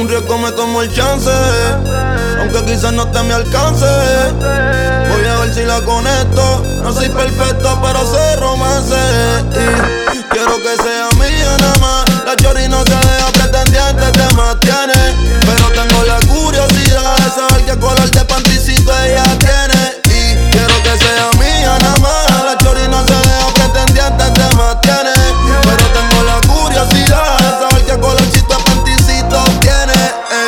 un riesgo me tomo el chance, aunque quizás no esté a mi alcance. Voy a ver si la conecto. No soy perfecto, pero sé romance. Y quiero que sea mía nada más. La chori no se deja pretendiente, te mantiene. Pero tengo la curiosidad de saber qué color de panticito ella tiene. Y quiero que sea mía nada más. La chori no se deja pretendiente, te mantiene. Pero tengo la curiosidad de saber qué colorcito de panticito tiene.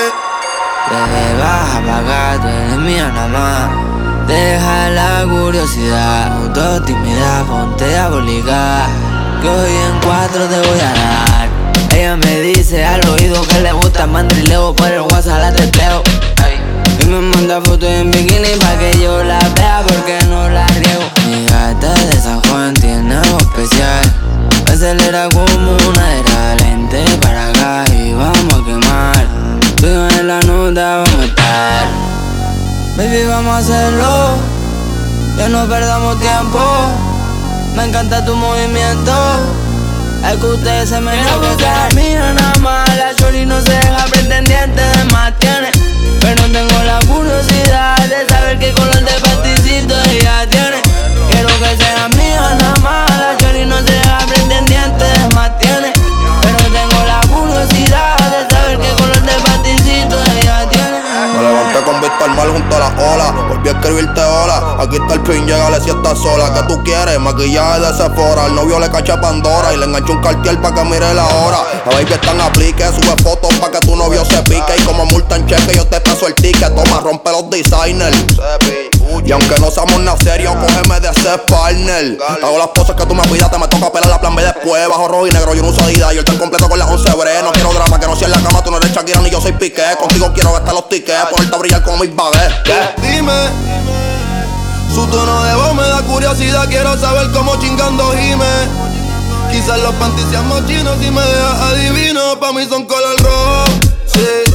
Bebé, baja pa' acá, tú eres mía nada más. Deja la curiosidad, no tímida, ponte diabólica. Que hoy en 4 te voy a dar. Ella me dice al oído que le gusta mandrileo, por el WhatsApp la teteo. Y me manda fotos en bikini pa' que yo la vea porque no la riego. Mi gata de San Juan tiene algo especial. Acelera como una era, lente para acá y vamos a quemar. Tú y yo en la nota vamos a estar. Baby, vamos a hacerlo, ya no perdamos tiempo. Me encanta tu movimiento, es que usted se me gusta. Mía nada más, la chori no se deja pretendiente, de más tiene. Pero tengo la curiosidad de saber qué color de panticito ella tiene. Quiero que sea mía nada más, la chori no se deja pretendiente, de más tiene. Pero tengo la curiosidad de saber qué color de panticito ella tiene. Me levanté con vista al mar junto a la ola. Volví a escribirte hola. Aquí está el pin, llégale si estás sola. ¿Qué tú quieres? Maquillaje de Sephora. El novio le cacha Pandora y le engancho un cartier pa' que mire la hora. La baby está en aplique, sube fotos pa' que tu novio se pique. Y como multa en cheque yo te paso el ticket. Toma, rompe los designers. Y aunque no seamos nada serio, cógeme de ese partner. Hago las cosas que tú me pidas, te me toca pelar la plan B después. Bajo rojo y negro, yo no uso Adidas. Yo el tan completo con las 11 bre. No quiero drama, que no sea en la cama. Tú no eres Shakira ni yo soy Piqué. Contigo quiero gastar los tickets, ponerte a brillar como mis baguettes. Dime, su tono de voz me da curiosidad. Quiero saber cómo chingando gime. Quizás los panties sean mochinos y me dejas adivino. Pa' mí son color rojo, sí.